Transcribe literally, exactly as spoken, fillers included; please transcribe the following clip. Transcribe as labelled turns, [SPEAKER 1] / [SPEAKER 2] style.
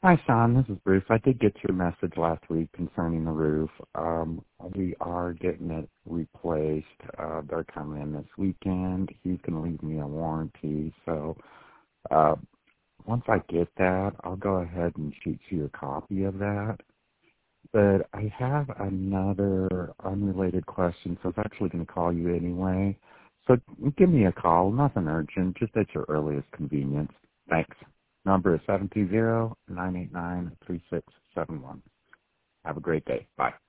[SPEAKER 1] Hi, Sean. This is Bruce. I did get your message last week concerning the roof. Um, we are getting it replaced. Uh, they're coming in this weekend. He's going to leave me a warranty. So uh, once I get that, I'll go ahead and shoot you a copy of that. But I have another unrelated question, so I was actually going to call you anyway. So give me a call. Nothing urgent, just at your earliest convenience. Thanks. Number is seven two zero, nine eight nine, three six seven one. Have a great day. Bye.